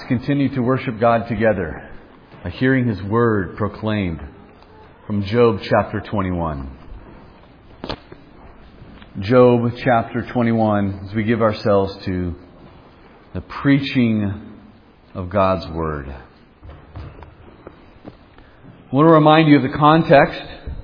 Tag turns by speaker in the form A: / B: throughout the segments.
A: Let's continue to worship God together by hearing His Word proclaimed from Job chapter 21. Job chapter 21, as we give ourselves to the preaching of God's Word. I want to remind you of the context.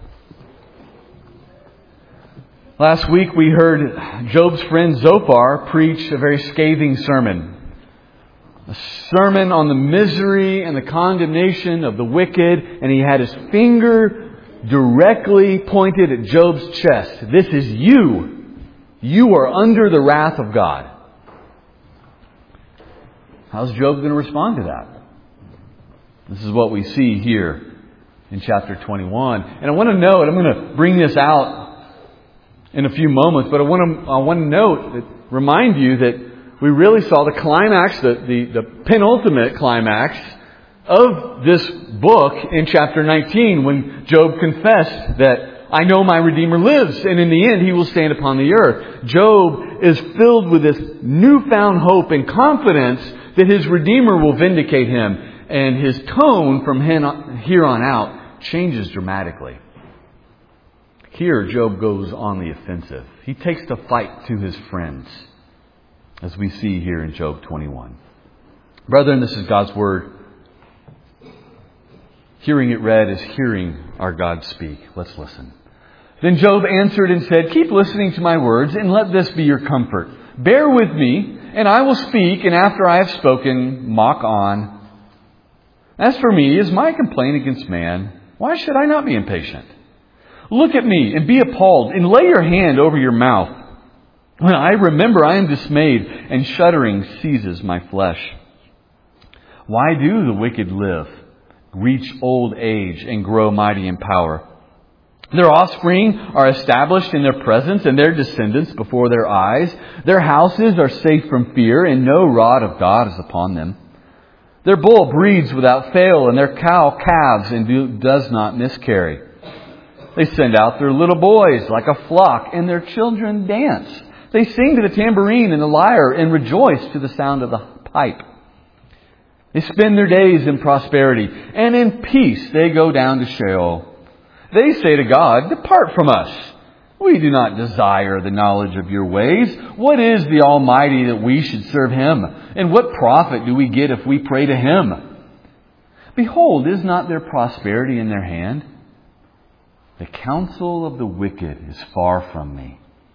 A: Last week we heard Job's friend Zophar preach a very scathing sermon. A sermon on the misery and the condemnation of the wicked, and he had his finger directly pointed at Job's chest. This is you. You are under the wrath of God. How's Job going to respond to that? This is what we see here in chapter 21. And I want to note, I'm going to bring this out in a few moments, but I want to note, remind you that we really saw the climax, the penultimate climax of this book in chapter 19 when Job confessed that I know my Redeemer lives, and in the end He will stand upon the earth. Job is filled with this newfound hope and confidence that his Redeemer will vindicate him, and his tone from here on out changes dramatically. Here Job goes on the offensive. He takes the fight to his friends, as we see here in Job 21. Brethren, this is God's Word. Hearing it read is hearing our God speak. Let's listen. Then Job answered and said, "Keep listening to my words, and let this be your comfort. Bear with me, and I will speak, and after I have spoken, mock on. As for me, is my complaint against man? Why should I not be impatient? Look at me, and be appalled, and lay your hand over your mouth. When I remember, I am dismayed, and shuddering seizes my flesh. Why do the wicked live, reach old age, and grow mighty in power? Their offspring are established in their presence, and their descendants before their eyes. Their houses are safe from fear, and no rod of God is upon them. Their bull breeds without fail, and their cow calves and does not miscarry. They send out their little boys like a flock, and their children dance. They sing to the tambourine and the lyre and rejoice to the sound of the pipe. They spend their days in prosperity, and in peace they go down to Sheol. They say to God, 'Depart from us. We do not desire the knowledge of your ways. What is the Almighty that we should serve Him? And what profit do we get if we pray to Him? Behold, is not their prosperity in their hand? The counsel of the wicked is far from me.'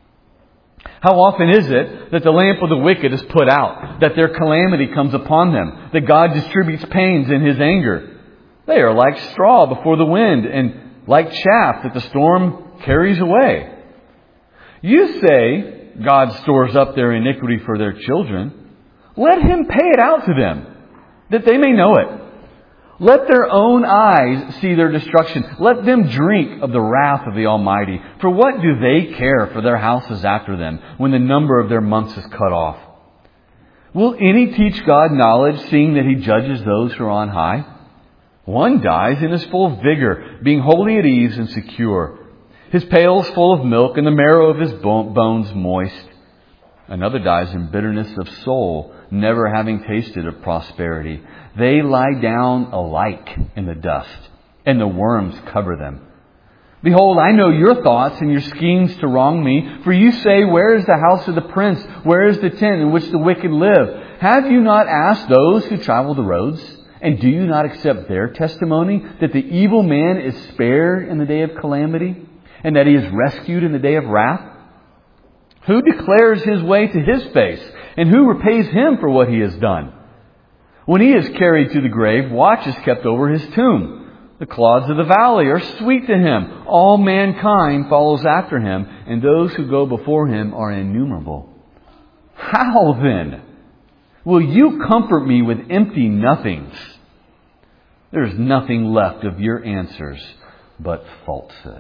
A: How often is it that the lamp of the wicked is put out, that their calamity comes upon them, that God distributes pains in His anger? They are like straw before the wind, and like chaff that the storm carries away. You say, God stores up their iniquity for their children. Let Him pay it out to them, that they may know it. Let their own eyes see their destruction. Let them drink of the wrath of the Almighty. For what do they care for their houses after them, when the number of their months is cut off? Will any teach God knowledge, seeing that He judges those who are on high? One dies in his full vigor, being wholly at ease and secure. His pail is full of milk, and the marrow of his bones moist. Another dies in bitterness of soul, never having tasted of prosperity. They lie down alike in the dust, and the worms cover them. Behold, I know your thoughts and your schemes to wrong me. For you say, 'Where is the house of the prince? Where is the tent in which the wicked live?' Have you not asked those who travel the roads? And do you not accept their testimony that the evil man is spared in the day of calamity, and that he is rescued in the day of wrath? Who declares his way to his face, and who repays him for what he has done? When he is carried to the grave, watch is kept over his tomb. The clods of the valley are sweet to him. All mankind follows after him, and those who go before him are innumerable. How then will you comfort me with empty nothings? There is nothing left of your answers but falsehood."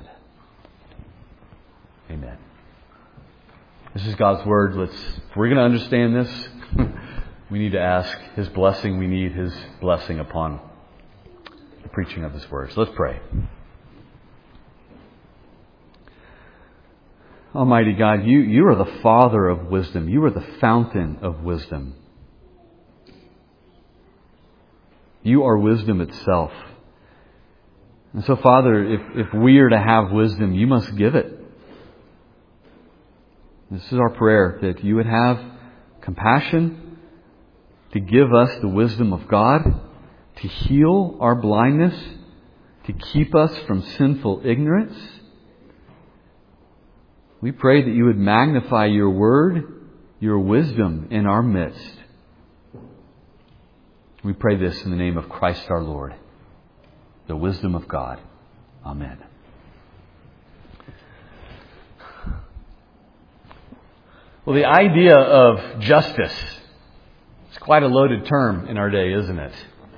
A: Amen. This is God's Word. If we're going to understand this, we need to ask His blessing. We need His blessing upon the preaching of His Word. So let's pray. Almighty God, you are the Father of wisdom. You are the fountain of wisdom. You are wisdom itself. And so, Father, if we are to have wisdom, You must give it. This is our prayer, that You would have compassion to give us the wisdom of God, to heal our blindness, to keep us from sinful ignorance. We pray that You would magnify Your word, Your wisdom in our midst. We pray this in the name of Christ our Lord, the wisdom of God. Amen. Well, the idea of justice is quite a loaded term in our day, isn't it?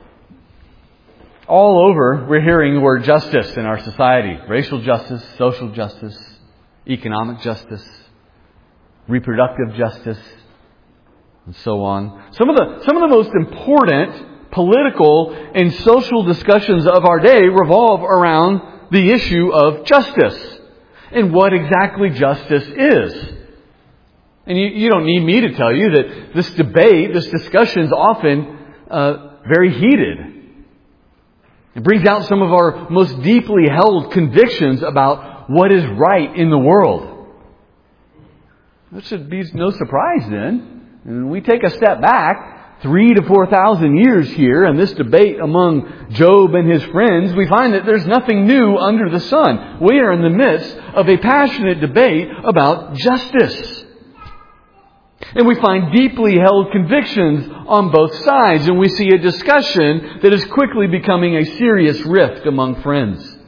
A: All over, we're hearing the word justice in our society. Racial justice, social justice, economic justice, reproductive justice, and so on. Some of the most important political and social discussions of our day revolve around the issue of justice and what exactly justice is. And you don't need me to tell you that this debate, this discussion is often very heated. It brings out some of our most deeply held convictions about what is right in the world. That should be no surprise then. And we take a step back 3,000 to 4,000 years here in this debate among Job and his friends, we find that there's nothing new under the sun. We are in the midst of a passionate debate about justice. And we find deeply held convictions on both sides, and we see a discussion that is quickly becoming a serious rift among friends.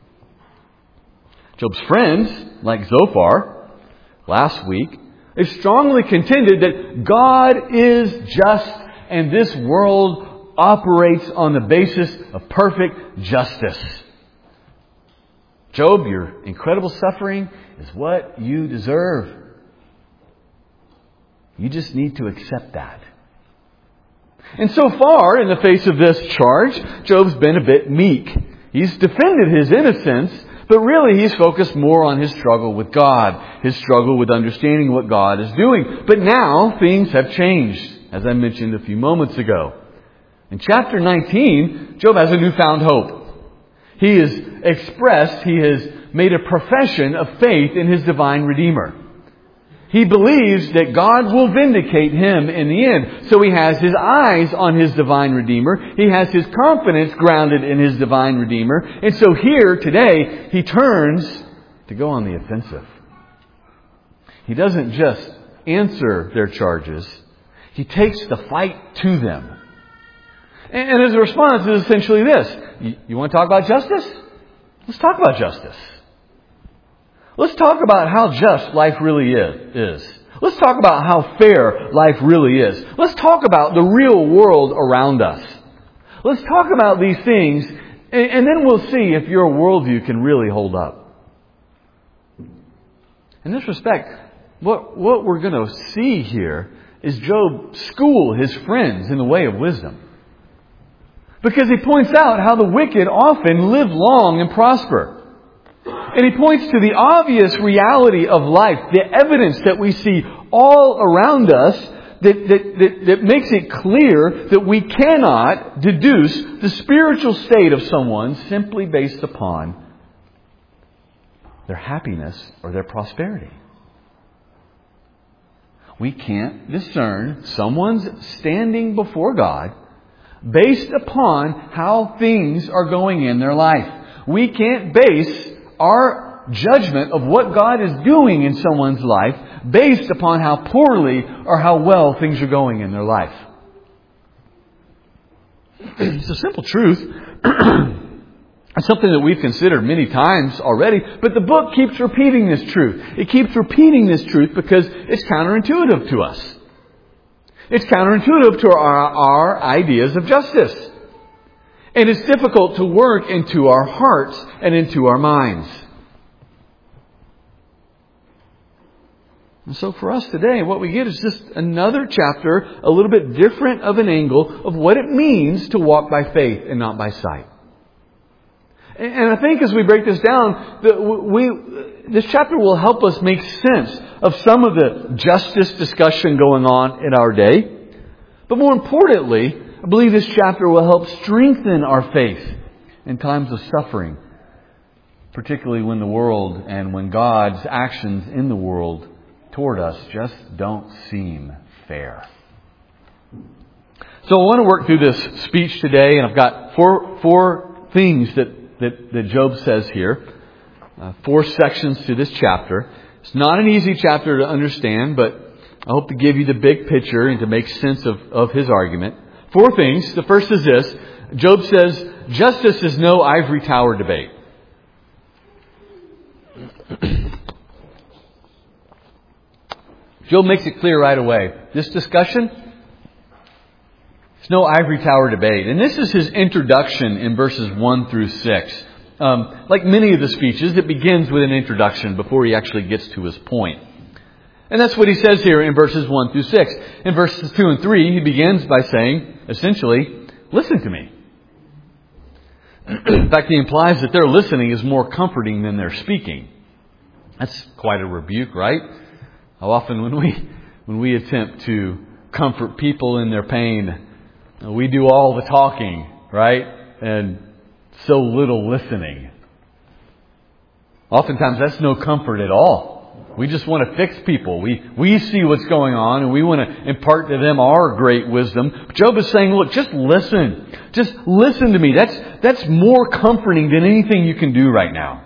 A: Job's friends, like Zophar, last week, they strongly contended that God is just and this world operates on the basis of perfect justice. Job, your incredible suffering is what you deserve. You just need to accept that. And so far, in the face of this charge, Job's been a bit meek. He's defended his innocence, but really he's focused more on his struggle with God, his struggle with understanding what God is doing. But now things have changed, as I mentioned a few moments ago. In chapter 19, Job has a newfound hope. He has made a profession of faith in his divine Redeemer. He believes that God will vindicate him in the end. So he has his eyes on his divine Redeemer. He has his confidence grounded in his divine Redeemer. And so here today, he turns to go on the offensive. He doesn't just answer their charges. He takes the fight to them. And his response is essentially this. You want to talk about justice? Let's talk about justice. Let's talk about how just life really is. Let's talk about how fair life really is. Let's talk about the real world around us. Let's talk about these things, and then we'll see if your worldview can really hold up. In this respect, what we're going to see here is Job school his friends in the way of wisdom. Because he points out how the wicked often live long and prosper. And he points to the obvious reality of life, the evidence that we see all around us that makes it clear that we cannot deduce the spiritual state of someone simply based upon their happiness or their prosperity. We can't discern someone's standing before God based upon how things are going in their life. We can't base our judgment of what God is doing in someone's life based upon how poorly or how well things are going in their life. It's a simple truth. It's something that we've considered many times already, but the book keeps repeating this truth. It keeps repeating this truth because it's counterintuitive to us. It's counterintuitive to our ideas of justice. And it's difficult to work into our hearts and into our minds. And so for us today, what we get is just another chapter, a little bit different of an angle of what it means to walk by faith and not by sight. And I think as we break this down, this chapter will help us make sense of some of the justice discussion going on in our day. But more importantly, I believe this chapter will help strengthen our faith in times of suffering, particularly when the world and when God's actions in the world toward us just don't seem fair. So I want to work through this speech today, and I've got four things that Job says here. 4 sections to this chapter. It's not an easy chapter to understand, but I hope to give you the big picture and to make sense of his argument. 4 things. The first is this. Job says, justice is no ivory tower debate. Job makes it clear right away. This discussion, it's no ivory tower debate. And this is his introduction in verses 1 through 6. Like many of the speeches, it begins with an introduction before he actually gets to his point. And that's what he says here in verses 1 through 6. In verses 2 and 3, he begins by saying, essentially, listen to me. In fact, he implies that their listening is more comforting than their speaking. That's quite a rebuke, right? How often when we attempt to comfort people in their pain, we do all the talking, right? And so little listening. Oftentimes that's no comfort at all. We just want to fix people. We see what's going on and we want to impart to them our great wisdom. But Job is saying, look, just listen. Just listen to me. That's more comforting than anything you can do right now.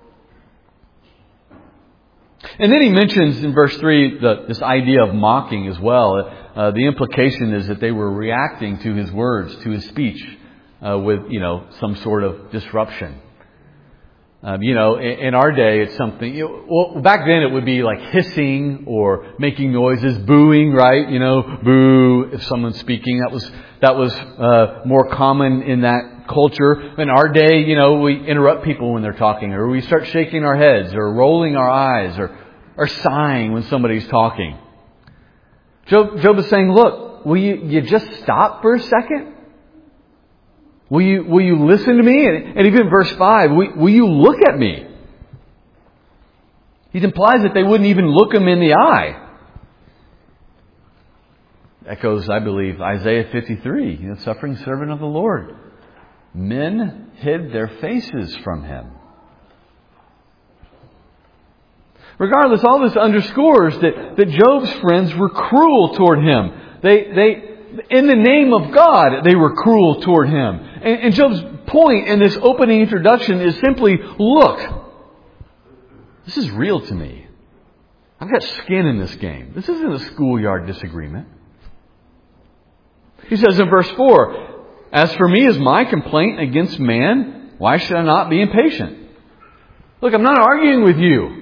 A: And then he mentions in verse 3 this idea of mocking as well. The implication is that they were reacting to his words, to his speech, with some sort of disruption. In our day, it's something. Well, back then it would be like hissing or making noises, booing, right? Boo if someone's speaking. That was more common in that culture. In our day, we interrupt people when they're talking, or we start shaking our heads, or rolling our eyes, or sighing when somebody's talking. Job is saying, look, will you just stop for a second? Will you listen to me? And even verse 5, will you look at me? He implies that they wouldn't even look him in the eye. Echoes, I believe, Isaiah 53, suffering servant of the Lord. Men hid their faces from him. Regardless, all this underscores that Job's friends were cruel toward him. They in the name of God, they were cruel toward him. And Job's point in this opening introduction is simply, look, this is real to me. I've got skin in this game. This isn't a schoolyard disagreement. He says in verse 4, as for me, is my complaint against man? Why should I not be impatient? Look, I'm not arguing with you.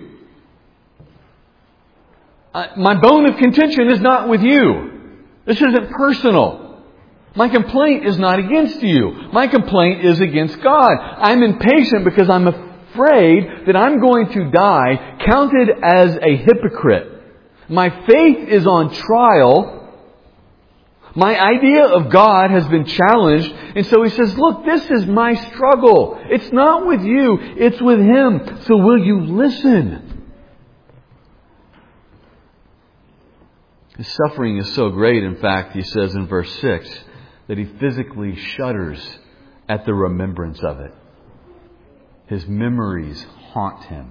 A: My bone of contention is not with you. This isn't personal. My complaint is not against you. My complaint is against God. I'm impatient because I'm afraid that I'm going to die counted as a hypocrite. My faith is on trial. My idea of God has been challenged. And so he says, look, this is my struggle. It's not with you. It's with Him. So will you listen? His suffering is so great, in fact, he says in verse 6, that he physically shudders at the remembrance of it. His memories haunt him.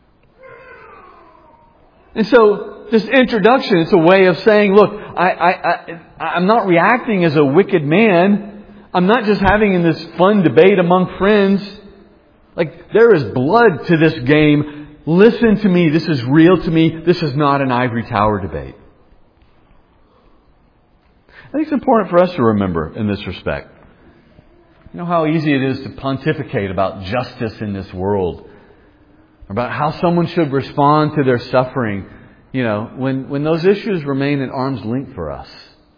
A: And so this introduction, it's a way of saying, look, I'm not reacting as a wicked man. I'm not just having in this fun debate among friends. Like, there is blood to this game. Listen to me. This is real to me. This is not an ivory tower debate. I think it's important for us to remember in this respect. You know how easy it is to pontificate about justice in this world, about how someone should respond to their suffering, when those issues remain at arm's length for us.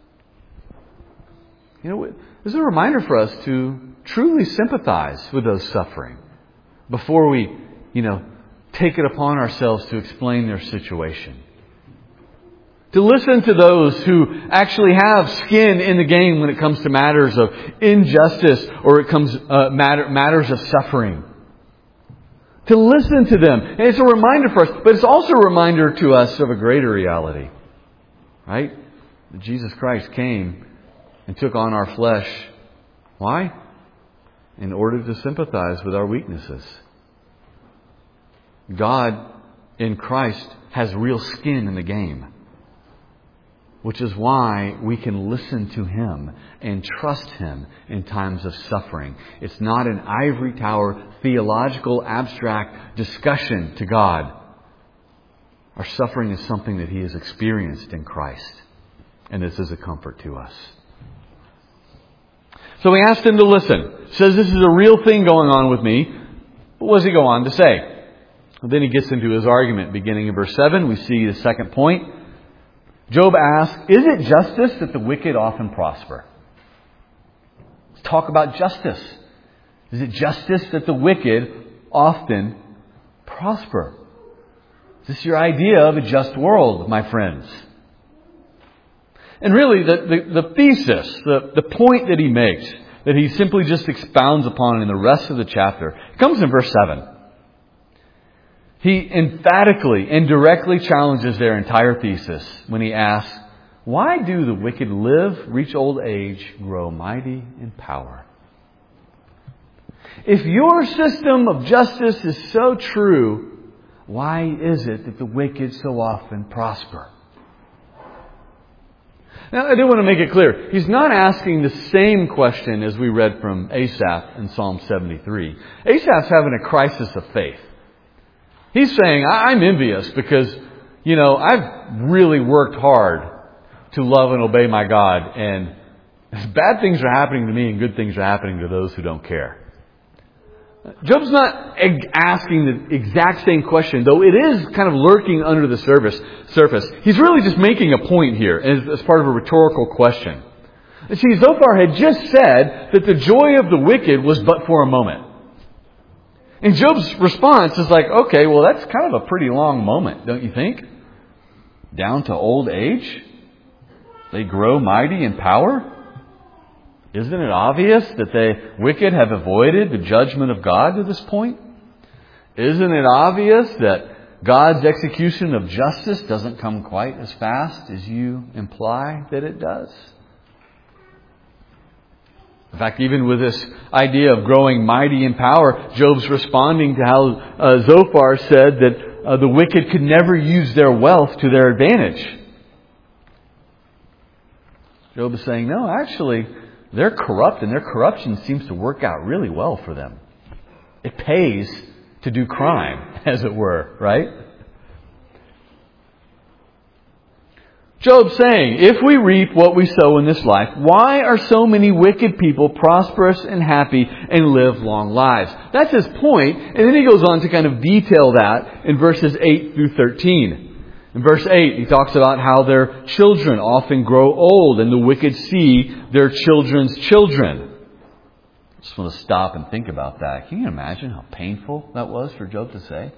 A: This is a reminder for us to truly sympathize with those suffering before we, take it upon ourselves to explain their situation. To listen to those who actually have skin in the game when it comes to matters of injustice or it comes matters of suffering. To listen to them. And it's a reminder for us, but it's also a reminder to us of a greater reality. Right? That Jesus Christ came and took on our flesh. Why? In order to sympathize with our weaknesses. God in Christ has real skin in the game, which is why we can listen to Him and trust Him in times of suffering. It's not an ivory tower, theological, abstract discussion to God. Our suffering is something that He has experienced in Christ. And this is a comfort to us. So we asked him to listen. He says, this is a real thing going on with me. But what does he go on to say? Well, then he gets into his argument. Beginning in verse 7, we see the second point. Job asks, is it justice that the wicked often prosper? Let's talk about justice. Is it justice that the wicked often prosper? Is this your idea of a just world, my friends? And really, the thesis, the point that he makes, that he simply just expounds upon in the rest of the chapter, comes in verse 7. He emphatically and directly challenges their entire thesis when he asks, why do the wicked live, reach old age, grow mighty in power? If your system of justice is so true, why is it that the wicked so often prosper? Now, I do want to make it clear. He's not asking the same question as we read from Asaph in Psalm 73. Asaph's having a crisis of faith. He's saying, I'm envious because, I've really worked hard to love and obey my God. And bad things are happening to me and good things are happening to those who don't care. Job's not asking the exact same question, though it is kind of lurking under the surface. He's really just making a point here as part of a rhetorical question. And see, Zophar had just said that the joy of the wicked was but for a moment. And Job's response is like, okay, well, that's kind of a pretty long moment, don't you think? Down to old age? They grow mighty in power? Isn't it obvious that the wicked have avoided the judgment of God to this point? Isn't it obvious that God's execution of justice doesn't come quite as fast as you imply that it does? In fact, even with this idea of growing mighty in power, Job's responding to how Zophar said that the wicked could never use their wealth to their advantage. Job is saying, no, actually, they're corrupt, and their corruption seems to work out really well for them. It pays to do crime, as it were, right? Job's saying, if we reap what we sow in this life, why are so many wicked people prosperous and happy and live long lives? That's his point, and then he goes on to kind of detail that in verses 8 through 13. In verse 8, he talks about how their children often grow old and the wicked see their children's children. I just want to stop and think about that. Can you imagine how painful that was for Job to say?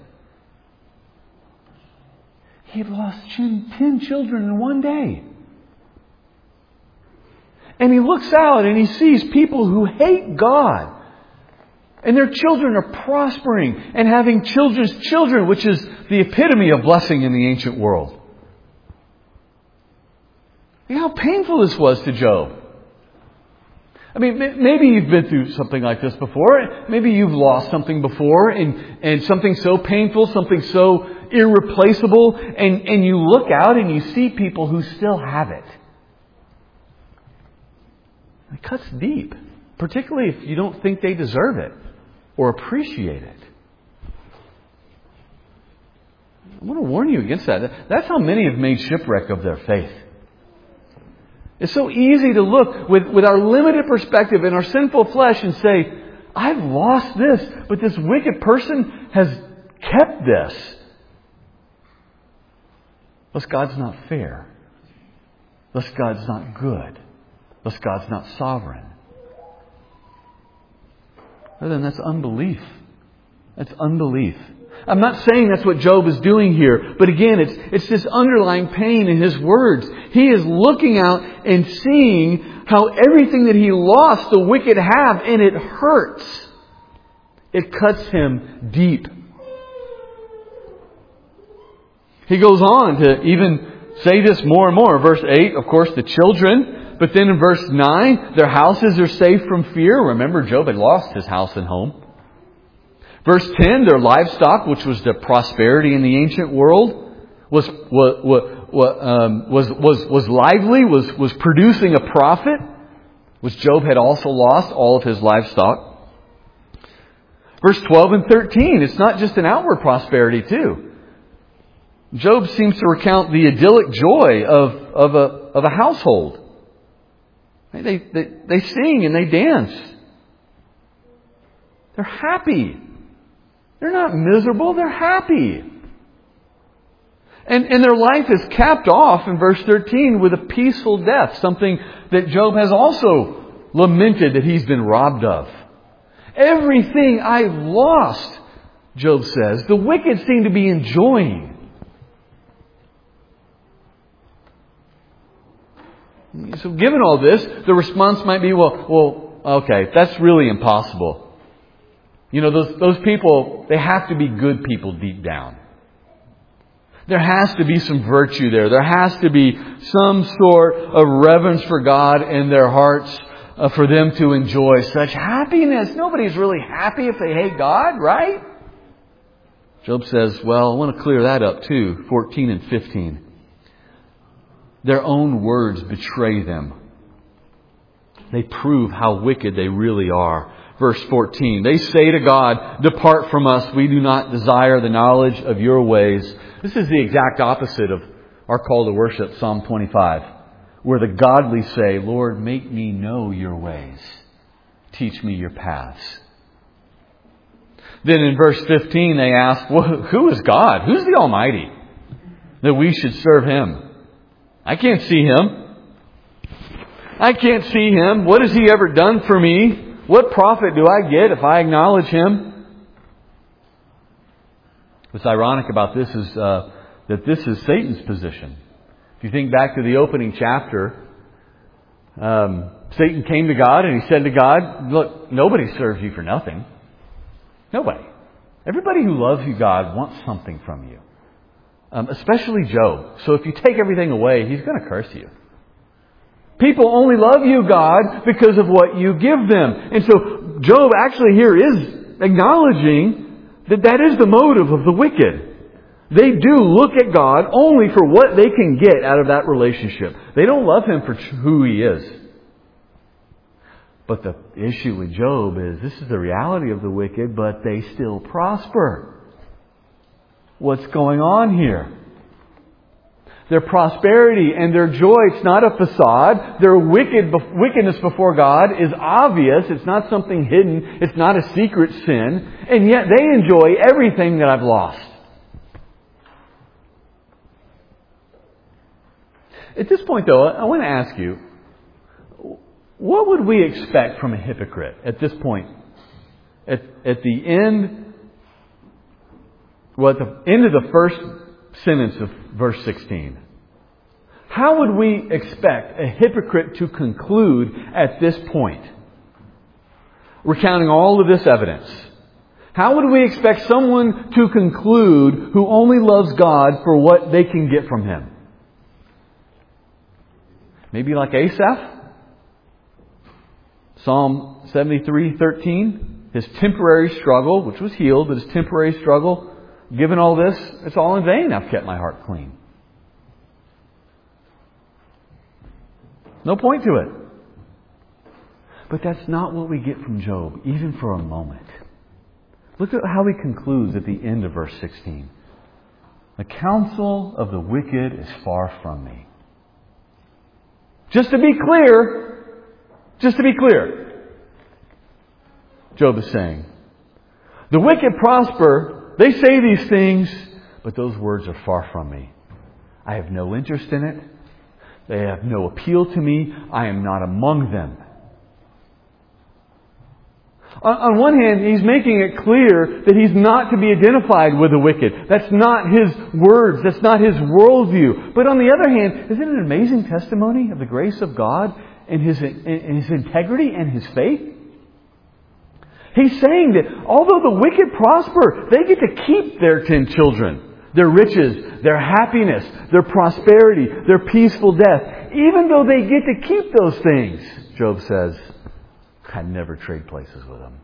A: He had lost 10 children in one day. And he looks out and he sees people who hate God. And their children are prospering and having children's children, which is the epitome of blessing in the ancient world. You know how painful this was to Job. I mean, maybe you've been through something like this before. Maybe you've lost something before and something so painful, something so irreplaceable. And you look out and you see people who still have it. It cuts deep, particularly if you don't think they deserve it or appreciate it. I want to warn you against that. That's how many have made shipwreck of their faith. It's so easy to look with our limited perspective in our sinful flesh and say, I've lost this, but this wicked person has kept this. Thus God's not fair. Thus God's not good. Thus God's not sovereign. Rather than that's unbelief. That's unbelief. I'm not saying that's what Job is doing here. But again, it's this underlying pain in his words. He is looking out and seeing how everything that he lost, the wicked have, and it hurts. It cuts him deep. He goes on to even say this more and more. Verse 8, of course, the children. But then in verse 9, their houses are safe from fear. Remember, Job had lost his house and home. Verse 10, their livestock, which was the prosperity in the ancient world, was lively, was producing a profit, which Job had also lost all of his livestock. Verse 12 and 13, it's not just an outward prosperity too. Job seems to recount the idyllic joy of a household. They sing and they dance. They're happy. They're not miserable, they're happy. And their life is capped off in verse 13 with a peaceful death, something that Job has also lamented that he's been robbed of. Everything I've lost, Job says, the wicked seem to be enjoying. So given all this, the response might be, well, okay, that's really impossible. You know, those people, they have to be good people deep down. There has to be some virtue there. There has to be some sort of reverence for God in their hearts for them to enjoy such happiness. Nobody's really happy if they hate God, right? Job says, well, I want to clear that up too. 14 and 15. Their own words betray them. They prove how wicked they really are. Verse 14, they say to God, depart from us. We do not desire the knowledge of your ways. This is the exact opposite of our call to worship, Psalm 25, where the godly say, Lord, make me know your ways. Teach me your paths. Then in verse 15, they ask, well, who is God? Who's the Almighty that we should serve Him? I can't see Him. I can't see Him. What has He ever done for me? What profit do I get if I acknowledge Him? What's ironic about this is that this is Satan's position. If you think back to the opening chapter, Satan came to God and he said to God, look, nobody serves you for nothing. Nobody. Everybody who loves you, God, wants something from you. Especially Job. So if you take everything away, he's going to curse you. People only love you, God, because of what you give them. And so Job actually here is acknowledging that that is the motive of the wicked. They do look at God only for what they can get out of that relationship. They don't love Him for who He is. But the issue with Job is this is the reality of the wicked, but they still prosper. What's going on here? Their prosperity and their joy, it's not a facade. Their wickedness before God is obvious. It's not something hidden. It's not a secret sin. And yet they enjoy everything that I've lost. At this point, though, I want to ask you, what would we expect from a hypocrite at this point? At the end, at the end of the first sentence of verse 16. How would we expect a hypocrite to conclude at this point? Recounting all of this evidence. How would we expect someone to conclude who only loves God for what they can get from Him? Maybe like Asaph? Psalm 73:13. His temporary struggle, which was healed, but his temporary struggle, given all this, it's all in vain. I've kept my heart clean. No point to it. But that's not what we get from Job, even for a moment. Look at how he concludes at the end of verse 16. The counsel of the wicked is far from me. Just to be clear, Job is saying, the wicked prosper. They say these things, but those words are far from me. I have no interest in it. They have no appeal to me. I am not among them. On one hand, he's making it clear that he's not to be identified with the wicked. That's not his words. That's not his worldview. But on the other hand, isn't it an amazing testimony of the grace of God and His integrity and His faith? He's saying that although the wicked prosper, they get to keep their 10 children, their riches, their happiness, their prosperity, their peaceful death. even though they get to keep those things, Job says, I'd never trade places with them.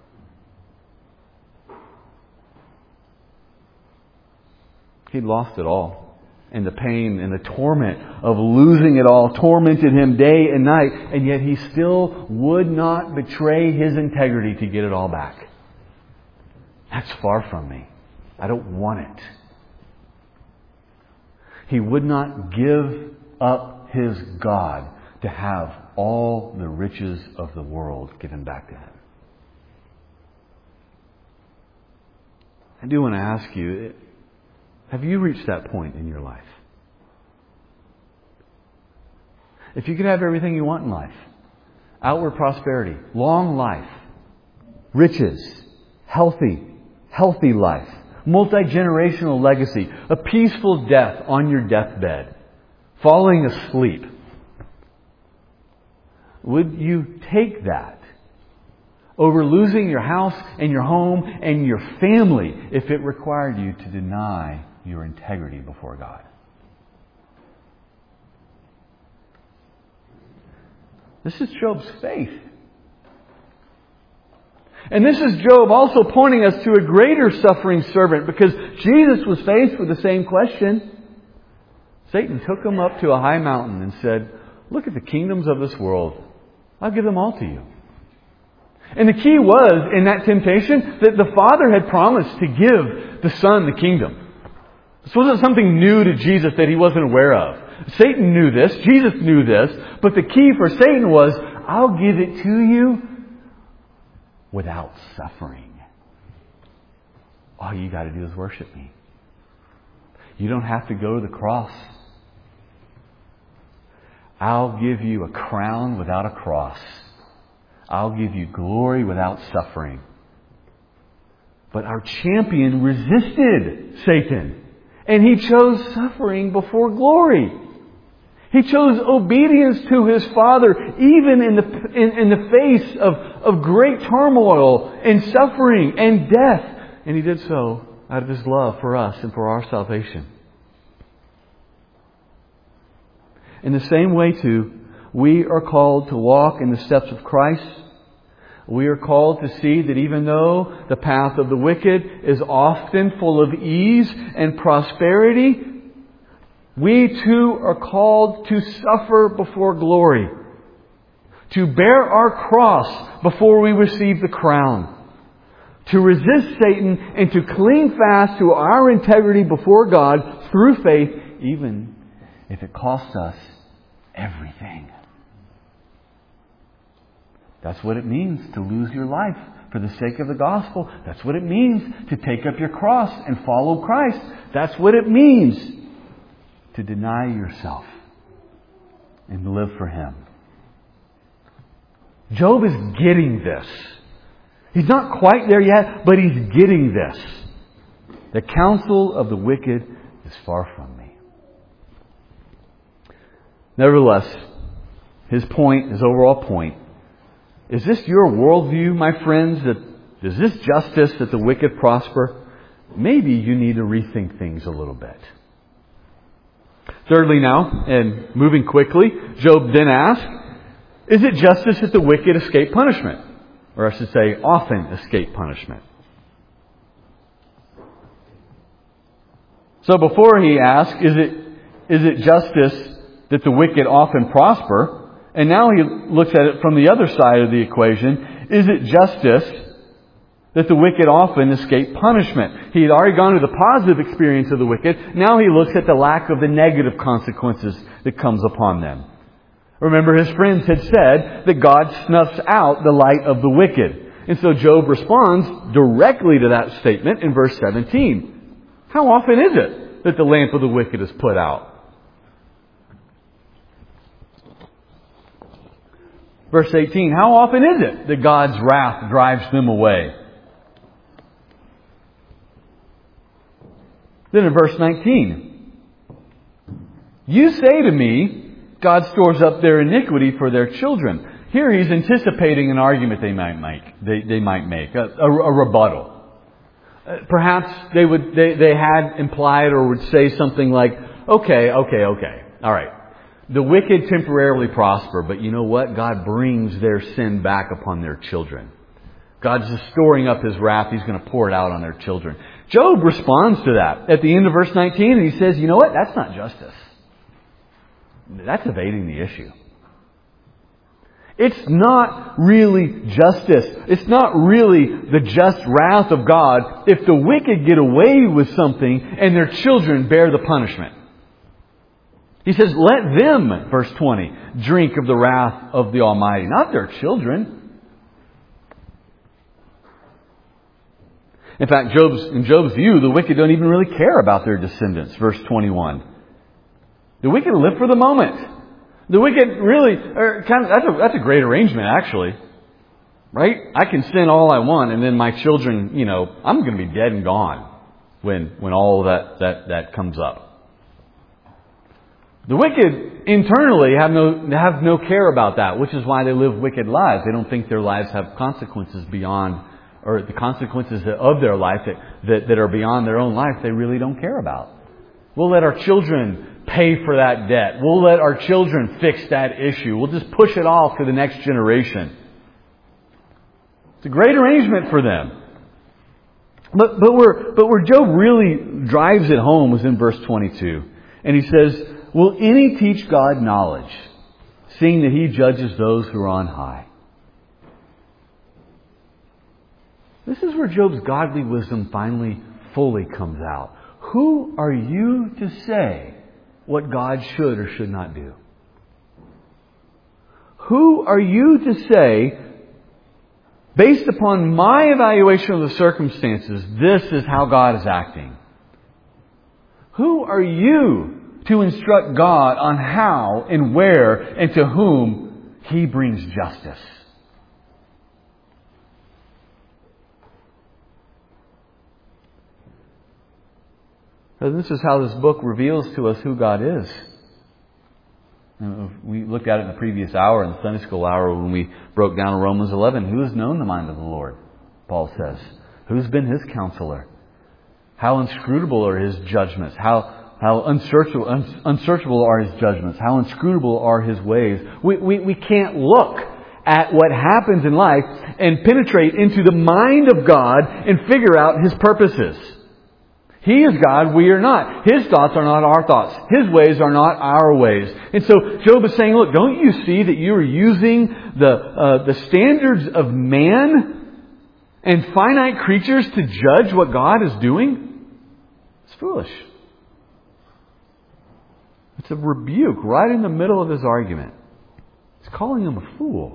A: He'd lost it all. And the pain and the torment of losing it all tormented him day and night. And yet he still would not betray his integrity to get it all back. That's far from me. I don't want it. He would not give up his God to have all the riches of the world given back to him. I do want to ask you, have you reached that point in your life? If you could have everything you want in life, outward prosperity, long life, riches, healthy life, multi-generational legacy, a peaceful death on your deathbed, falling asleep, would you take that over losing your house and your home and your family if it required you to deny your integrity before God? This is Job's faith. And this is Job also pointing us to a greater suffering servant, because Jesus was faced with the same question. Satan took him up to a high mountain and said, look at the kingdoms of this world. I'll give them all to you. And the key was, in that temptation, that the Father had promised to give the Son the kingdom. This wasn't something new to Jesus that He wasn't aware of. Satan knew this. Jesus knew this. But the key for Satan was, I'll give it to you without suffering. All you got to do is worship me. You don't have to go to the cross. I'll give you a crown without a cross. I'll give you glory without suffering. But our champion resisted Satan. And he chose suffering before glory. He chose obedience to his Father, even in the face of great turmoil and suffering and death. And he did so out of his love for us and for our salvation. In the same way, too, we are called to walk in the steps of Christ. We are called to see that even though the path of the wicked is often full of ease and prosperity, we too are called to suffer before glory, to bear our cross before we receive the crown, to resist Satan and to cling fast to our integrity before God through faith, even if it costs us everything. That's what it means to lose your life for the sake of the gospel. That's what it means to take up your cross and follow Christ. That's what it means to deny yourself and live for Him. Job is getting this. He's not quite there yet, but he's getting this. The counsel of the wicked is far from me. Nevertheless, his overall point, is this your worldview, my friends? Is this justice that the wicked prosper? Maybe you need to rethink things a little bit. Thirdly now, and moving quickly, Job then asks, is it justice that the wicked escape punishment? Or I should say, often escape punishment. So before he asks, is it justice that the wicked often prosper? And now he looks at it from the other side of the equation. Is it justice that the wicked often escape punishment? He had already gone to the positive experience of the wicked. Now he looks at the lack of the negative consequences that comes upon them. Remember, his friends had said that God snuffs out the light of the wicked. And so Job responds directly to that statement in verse 17. How often is it that the lamp of the wicked is put out? Verse 18, how often is it that God's wrath drives them away? Then in verse 19, you say to me, God stores up their iniquity for their children. Here he's anticipating an argument they might make, a rebuttal. Perhaps they had implied or would say something like, okay. All right. The wicked temporarily prosper, but you know what? God brings their sin back upon their children. God's just storing up His wrath. He's going to pour it out on their children. Job responds to that at the end of verse 19, and he says, you know what? That's not justice. That's evading the issue. It's not really justice. It's not really the just wrath of God if the wicked get away with something and their children bear the punishment. He says, let them, verse 20, drink of the wrath of the Almighty, not their children. In fact, in Job's view, the wicked don't even really care about their descendants. Verse 21. The wicked live for the moment. The wicked really are that's a great arrangement, actually. Right? I can sin all I want, and then my children, I'm going to be dead and gone when all that comes up. The wicked internally have no care about that, which is why they live wicked lives. They don't think their lives have consequences beyond, or the consequences of their life that are beyond their own life, they really don't care about. We'll let our children pay for that debt. We'll let our children fix that issue. We'll just push it off to the next generation. It's a great arrangement for them. But where Job really drives it home was in verse 22. And he says, will any teach God knowledge, seeing that He judges those who are on high? This is where Job's godly wisdom finally fully comes out. Who are you to say what God should or should not do? Who are you to say, based upon my evaluation of the circumstances, this is how God is acting? Who are you to instruct God on how and where and to whom He brings justice? And this is how this book reveals to us who God is. We looked at it in the previous hour, in the Sunday school hour, when we broke down Romans 11. Who has known the mind of the Lord? Paul says. Who's been His counselor? How inscrutable are His judgments? How unsearchable are His judgments? How inscrutable are His ways? We can't look at what happens in life and penetrate into the mind of God and figure out His purposes. He is God, we are not. His thoughts are not our thoughts. His ways are not our ways. And so Job is saying, look, don't you see that you are using the standards of man and finite creatures to judge what God is doing? It's foolish. It's a rebuke right in the middle of his argument. He's calling him a fool.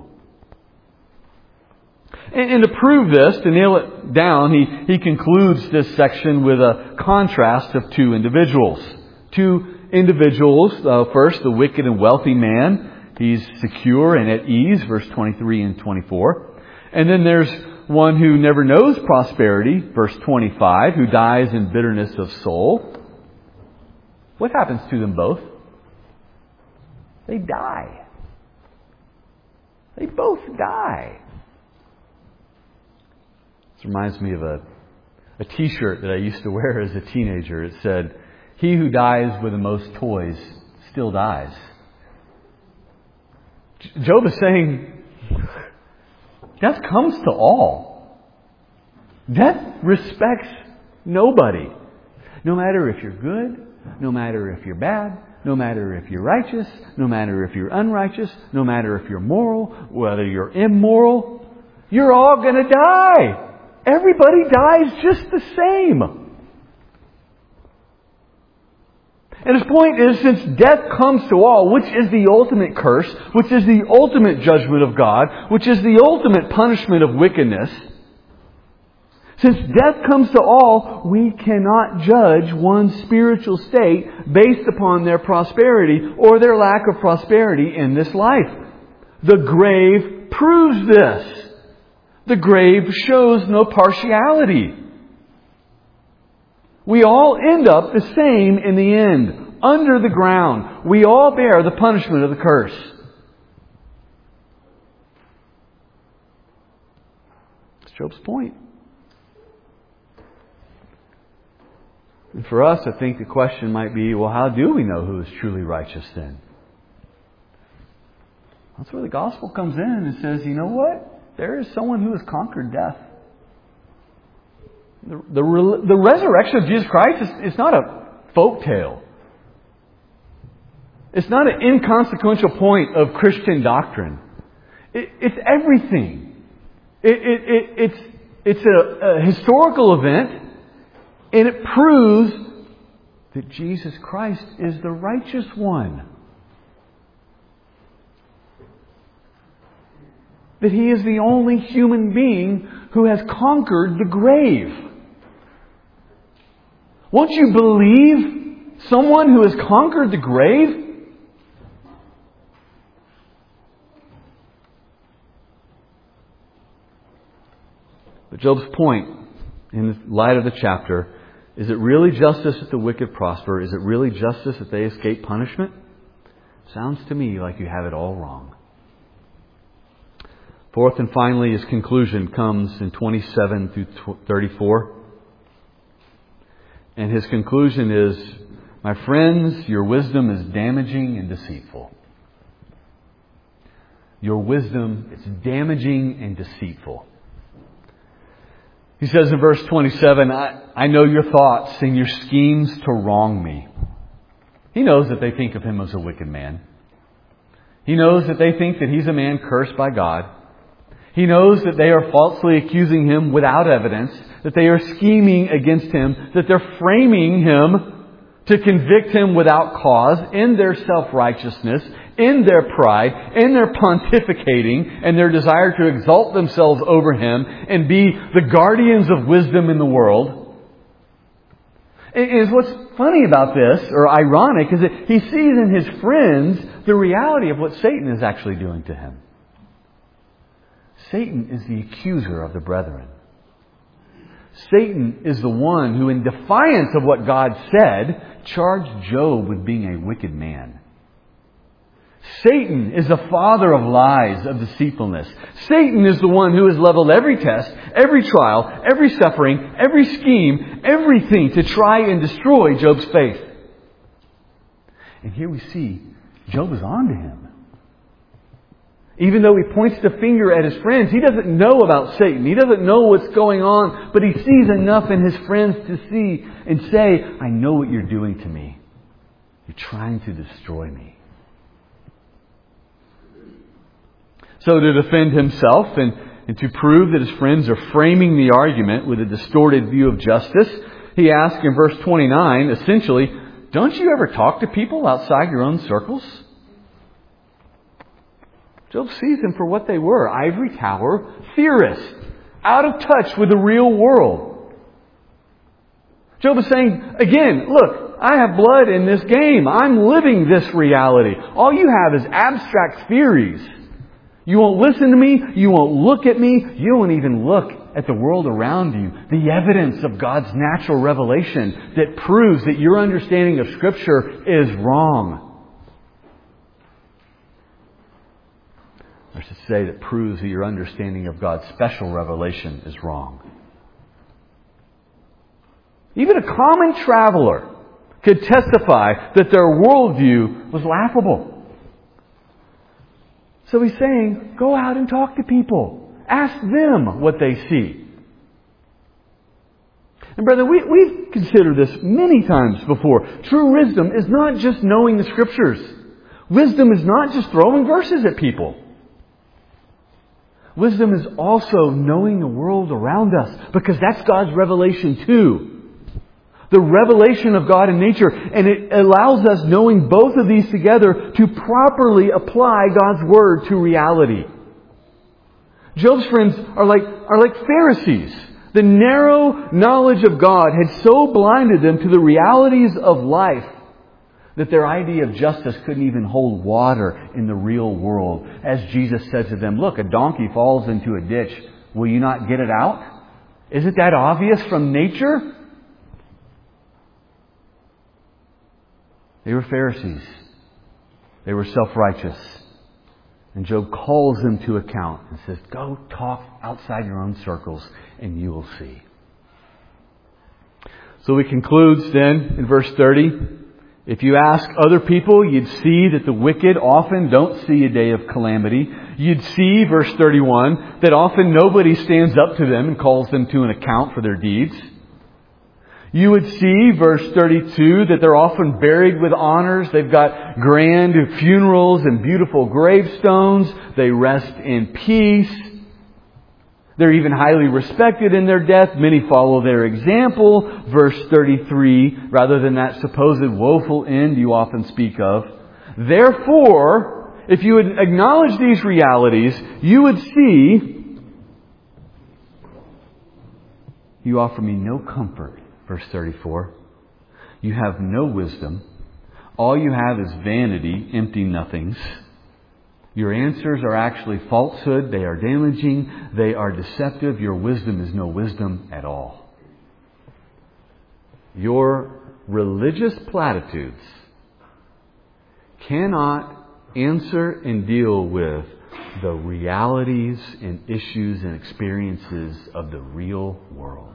A: And to prove this, to nail it down, he concludes this section with a contrast of two individuals. First, the wicked and wealthy man. He's secure and at ease, verse 23 and 24. And then there's one who never knows prosperity, verse 25, who dies in bitterness of soul. What happens to them both? They die. They both die. This reminds me of a T-shirt that I used to wear as a teenager. It said, "He who dies with the most toys still dies." Job is saying, death comes to all. Death respects nobody. No matter if you're good, no matter if you're bad, no matter if you're righteous, no matter if you're unrighteous, no matter if you're moral, whether you're immoral, you're all going to die. Everybody dies just the same. And his point is, since death comes to all, which is the ultimate curse, which is the ultimate judgment of God, which is the ultimate punishment of wickedness, since death comes to all, we cannot judge one's spiritual state based upon their prosperity or their lack of prosperity in this life. The grave proves this. The grave shows no partiality. We all end up the same in the end, under the ground. We all bear the punishment of the curse. That's Job's point. And for us, I think the question might be, well, how do we know who is truly righteous then? That's where the gospel comes in and says, you know what? There is someone who has conquered death. The resurrection of Jesus Christ is not a folk tale. It's not an inconsequential point of Christian doctrine. It's everything. It's a historical event, and it proves that Jesus Christ is the righteous one. That He is the only human being who has conquered the grave. Won't you believe someone who has conquered the grave? But Job's point, in light of the chapter, is it really justice that the wicked prosper? Is it really justice that they escape punishment? Sounds to me like you have it all wrong. Fourth and finally, his conclusion comes in 27 through 34. And his conclusion is, my friends, your wisdom is damaging and deceitful. Your wisdom is damaging and deceitful. He says in verse 27, I know your thoughts and your schemes to wrong me. He knows that they think of him as a wicked man. He knows that they think that he's a man cursed by God. He knows that they are falsely accusing him without evidence, that they are scheming against him, that they're framing him to convict him without cause in their self-righteousness, in their pride, in their pontificating, and their desire to exalt themselves over him and be the guardians of wisdom in the world. And what's funny about this, or ironic, is that he sees in his friends the reality of what Satan is actually doing to him. Satan is the accuser of the brethren. Satan is the one who, in defiance of what God said, charged Job with being a wicked man. Satan is the father of lies, of deceitfulness. Satan is the one who has leveled every test, every trial, every suffering, every scheme, everything to try and destroy Job's faith. And here we see Job is on to him. Even though he points the finger at his friends, he doesn't know about Satan. He doesn't know what's going on, but he sees enough in his friends to see and say, I know what you're doing to me. You're trying to destroy me. So to defend himself and to prove that his friends are framing the argument with a distorted view of justice, he asks in verse 29, essentially, don't you ever talk to people outside your own circles? Job sees them for what they were, ivory tower theorists, out of touch with the real world. Job is saying, again, look, I have blood in this game. I'm living this reality. All you have is abstract theories. You won't listen to me. You won't look at me. You won't even look at the world around you. The evidence of God's natural revelation that proves that your understanding of Scripture is wrong. I should say that proves that your understanding of God's special revelation is wrong. Even a common traveler could testify that their worldview was laughable. So he's saying, go out and talk to people. Ask them what they see. And brother, we've considered this many times before. True wisdom is not just knowing the Scriptures. Wisdom is not just throwing verses at people. Wisdom is also knowing the world around us, because that's God's revelation too. The revelation of God in nature. And it allows us, knowing both of these together, to properly apply God's Word to reality. Job's friends are like Pharisees. The narrow knowledge of God had so blinded them to the realities of life that their idea of justice couldn't even hold water in the real world. As Jesus said to them, look, a donkey falls into a ditch. Will you not get it out? Isn't that obvious from nature? They were Pharisees. They were self-righteous. And Job calls them to account and says, go talk outside your own circles and you will see. So he concludes then in verse 30. If you ask other people, you'd see that the wicked often don't see a day of calamity. You'd see, verse 31, that often nobody stands up to them and calls them to an account for their deeds. You would see, verse 32, that they're often buried with honors. They've got grand funerals and beautiful gravestones. They rest in peace. They're even highly respected in their death. Many follow their example. Verse 33, rather than that supposed woeful end you often speak of. Therefore, if you would acknowledge these realities, you would see, you offer me no comfort. Verse 34, you have no wisdom. All you have is vanity, empty nothings. Your answers are actually falsehood. They are damaging. They are deceptive. Your wisdom is no wisdom at all. Your religious platitudes cannot answer and deal with the realities and issues and experiences of the real world.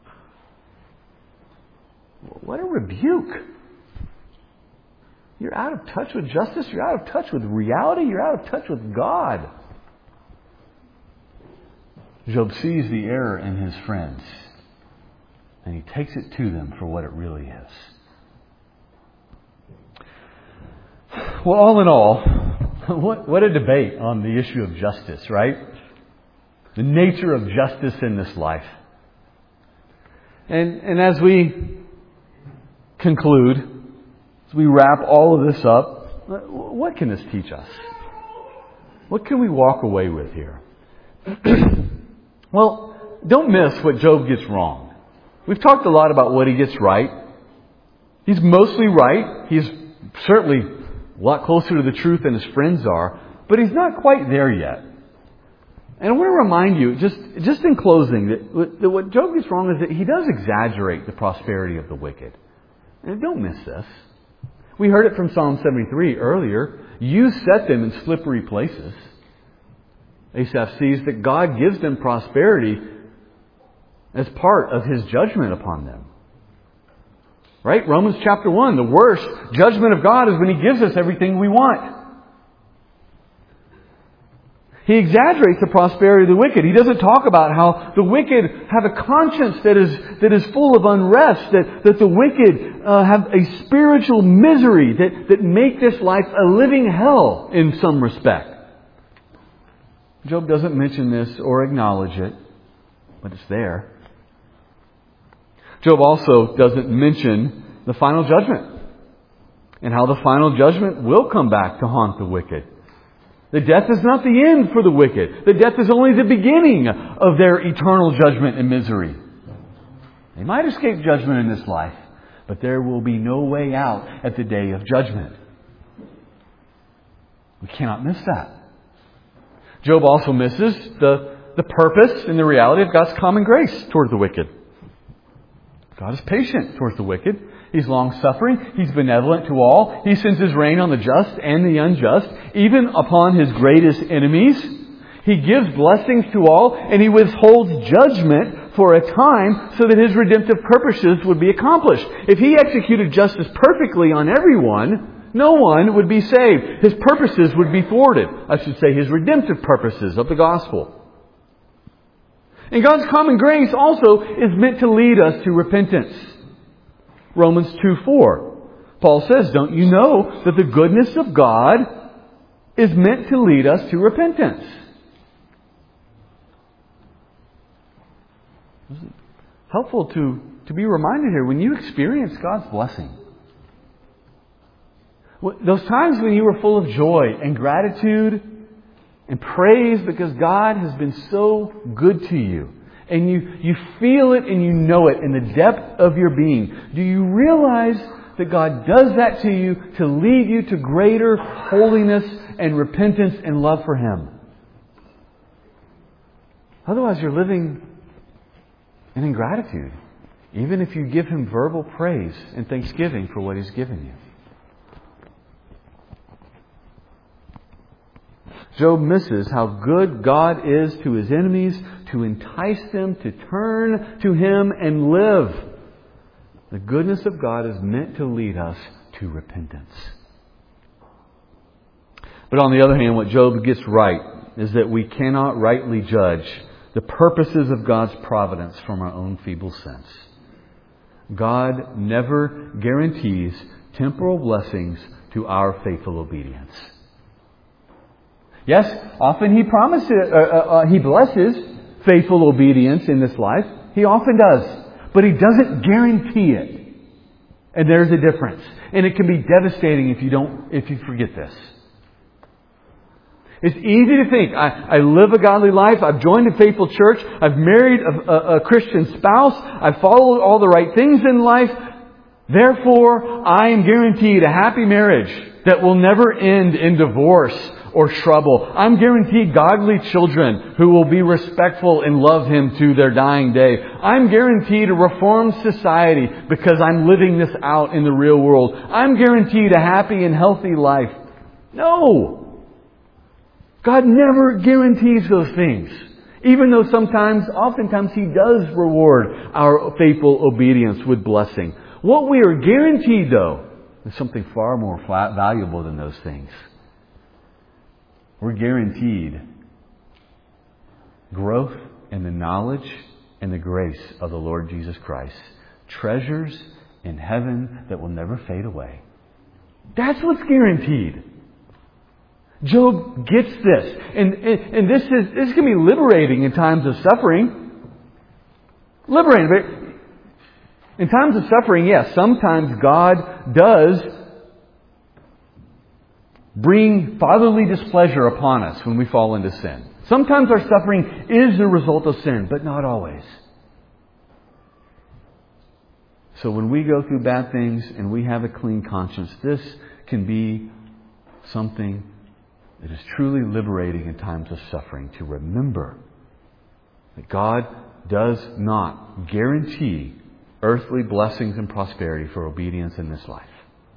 A: What a rebuke. You're out of touch with justice. You're out of touch with reality. You're out of touch with God. Job sees the error in his friends, and he takes it to them for what it really is. Well, all in all, what a debate on the issue of justice, right? The nature of justice in this life. And as we conclude, as we wrap all of this up, what can this teach us? What can we walk away with here? Well, don't miss what Job gets wrong. We've talked a lot about what he gets right. He's mostly right. He's certainly a lot closer to the truth than his friends are, but he's not quite there yet. And I want to remind you, just in closing, that what Job gets wrong is that he does exaggerate the prosperity of the wicked. And don't miss this. We heard it from Psalm 73 earlier. You set them in slippery places. Asaph sees that God gives them prosperity as part of His judgment upon them. Right? Romans chapter 1, the worst judgment of God is when He gives us everything we want. He exaggerates the prosperity of the wicked. He doesn't talk about how the wicked have a conscience that is full of unrest, that the wicked have a spiritual misery that make this life a living hell in some respect. Job doesn't mention this or acknowledge it, but it's there. Job also doesn't mention the final judgment and how the final judgment will come back to haunt the wicked. The death is not the end for the wicked. The death is only the beginning of their eternal judgment and misery. They might escape judgment in this life, but there will be no way out at the day of judgment. We cannot miss that. Job also misses the purpose and the reality of God's common grace toward the wicked. God is patient towards the wicked. He's long-suffering. He's benevolent to all. He sends His rain on the just and the unjust, even upon His greatest enemies. He gives blessings to all, and He withholds judgment for a time so that His redemptive purposes would be accomplished. If He executed justice perfectly on everyone, no one would be saved. His purposes would be thwarted. I should say His redemptive purposes of the gospel. And God's common grace also is meant to lead us to repentance. Romans 2:4. Paul says, don't you know that the goodness of God is meant to lead us to repentance? Helpful to be reminded here when you experience God's blessing. Those times when you were full of joy and gratitude and praise because God has been so good to you. And you feel it and you know it in the depth of your being. Do you realize that God does that to you to lead you to greater holiness and repentance and love for Him? Otherwise you're living in ingratitude. Even if you give Him verbal praise and thanksgiving for what He's given you. Job misses how good God is to his enemies to entice them to turn to Him and live. The goodness of God is meant to lead us to repentance. But on the other hand, what Job gets right is that we cannot rightly judge the purposes of God's providence from our own feeble sense. God never guarantees temporal blessings to our faithful obedience. Yes, often He promises, He blesses faithful obedience in this life. He often does. But He doesn't guarantee it. And there's a difference. And it can be devastating if you forget this. It's easy to think, I live a godly life, I've joined a faithful church, I've married a Christian spouse, I've followed all the right things in life, therefore I am guaranteed a happy marriage that will never end in divorce or trouble. I'm guaranteed godly children who will be respectful and love Him to their dying day. I'm guaranteed a reformed society because I'm living this out in the real world. I'm guaranteed a happy and healthy life. No! God never guarantees those things. Even though oftentimes He does reward our faithful obedience with blessing. What we are guaranteed, though, is something far more valuable than those things. We're guaranteed growth in the knowledge and the grace of the Lord Jesus Christ. Treasures in heaven that will never fade away. That's what's guaranteed. Job gets this. And this can be liberating in times of suffering. Liberating. But in times of suffering, yes, sometimes God does bring fatherly displeasure upon us when we fall into sin. Sometimes our suffering is the result of sin, but not always. So when we go through bad things and we have a clean conscience, this can be something that is truly liberating in times of suffering, to remember that God does not guarantee earthly blessings and prosperity for obedience in this life.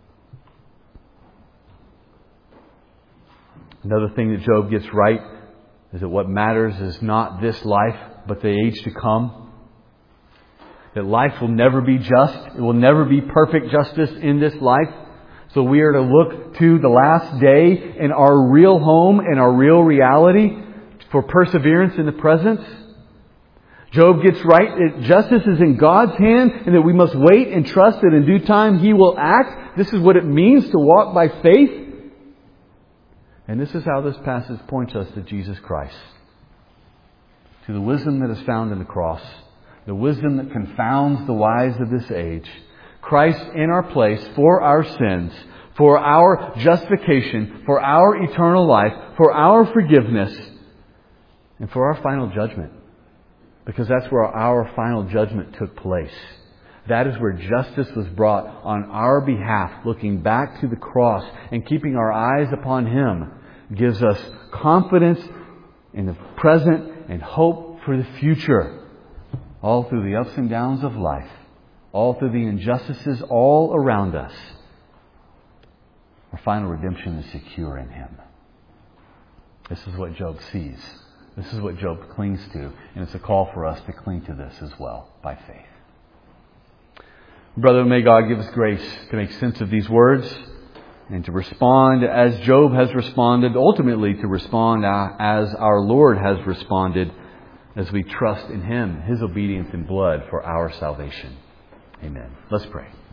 A: Another thing that Job gets right is that what matters is not this life, but the age to come. That life will never be just. It will never be perfect justice in this life. So we are to look to the last day in our real home and our real reality for perseverance in the present. Job gets right that justice is in God's hand and that we must wait and trust that in due time He will act. This is what it means to walk by faith. And this is how this passage points us to Jesus Christ. To the wisdom that is found in the cross. The wisdom that confounds the wise of this age. Christ in our place for our sins, for our justification, for our eternal life, for our forgiveness, and for our final judgment. Because that's where our final judgment took place. That is where justice was brought on our behalf, looking back to the cross and keeping our eyes upon Him gives us confidence in the present and hope for the future. All through the ups and downs of life. All through the injustices all around us. Our final redemption is secure in Him. This is what Job sees. This is what Job clings to. And it's a call for us to cling to this as well by faith. Brother, may God give us grace to make sense of these words and to respond as Job has responded, ultimately to respond as our Lord has responded as we trust in Him, His obedience in blood for our salvation. Amen. Let's pray.